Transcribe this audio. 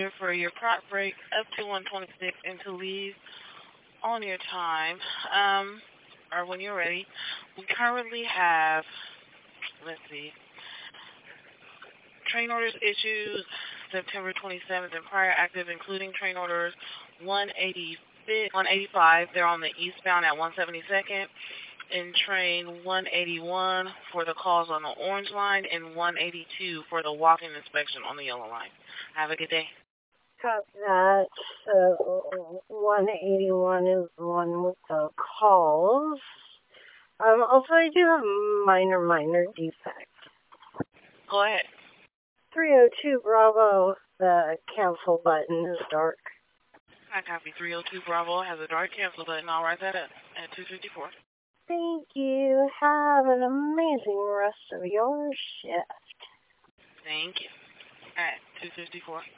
here for your prop break up to 126 and to leave on your time, or when you're ready. We currently have, let's see, train orders issued September 27th and prior active, including train orders 185. They're on the eastbound at 172nd. And train 181 for the calls on the orange line and 182 for the walk-in inspection on the yellow line. Have a good day. Copy that. So 181 is the one with the calls. Also, I do have a minor defect. Go ahead. 302 Bravo, the cancel button is dark. I copy. 302 Bravo has a dark cancel button. I'll write that up at 254. Thank you. Have an amazing rest of your shift. Thank you. At 254.